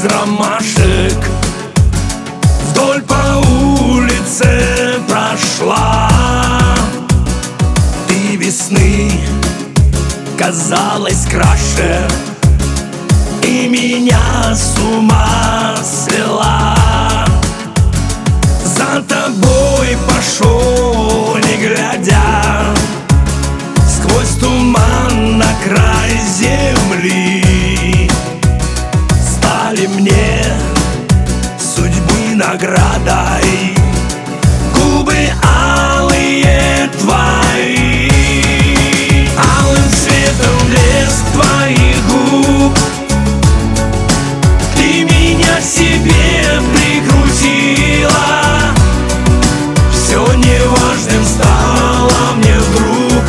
из ромашек вдоль по улице прошла. Ты весны казалась краше и меня с ума свела. За тобой пошел, не глядя, сквозь туман на край земли. Стали мне судьбы наградой губы алые твои. Алым цветом блеск твоих губ, ты меня к себе прикрутила. Все неважным стало мне вдруг,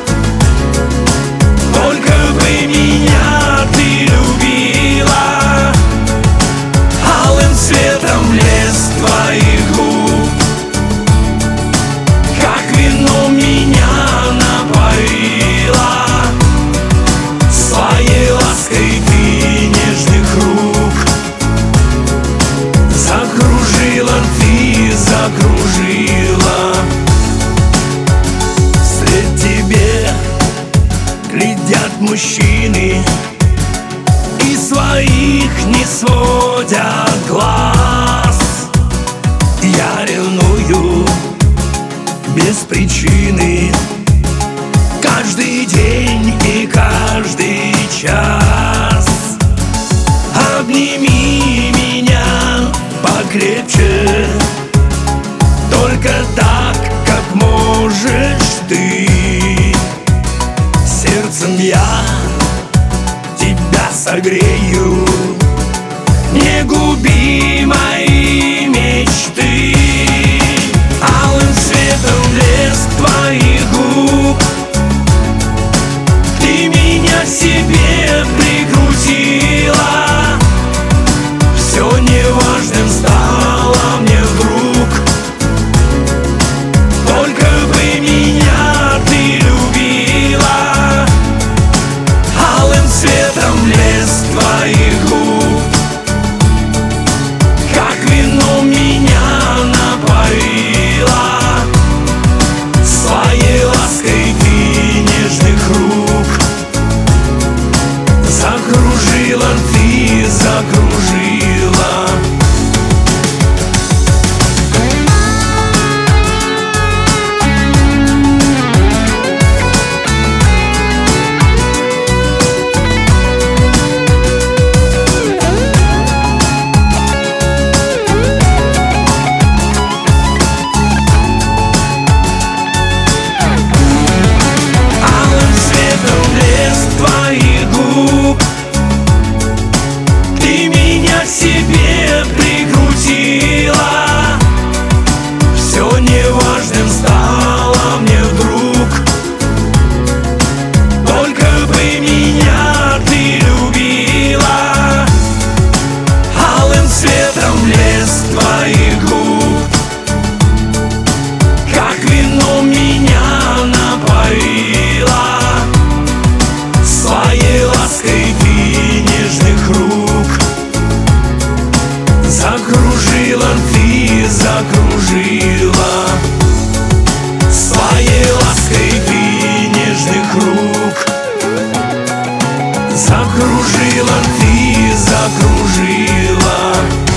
только бы меня ты любила. Алым цветом блеск твоих губ, как вино меня напоила. Своей лаской ты нежных рук закружила, ты закружила. Вслед тебе глядят мужчины и своих не сводят глаз. Я ревную без причины каждый день и каждый час. Обними меня покрепче, только так, как можешь ты. Сердцем я тебя согрею, не губи мои мечты. Алым цветом блеск твоих губ, ты меня к себе прикрутила. Все неважным стало мне вдруг, только бы меня ты любила. Алым цветом блеск твоих губ, как вино меня напоила. Своей лаской ты нежных рук закружила, ты закружила. Алым цветом блеск твоих губ, ты меня к себе прикрутила. Все неважным стало мне вдруг, только бы меня ты любила. Алым цветом блеск твоих губ, как вино меня напоила. Своей лаской ты нежных рук закружила, ты закружила. Своей лаской ты нежных рук закружила, ты закружила.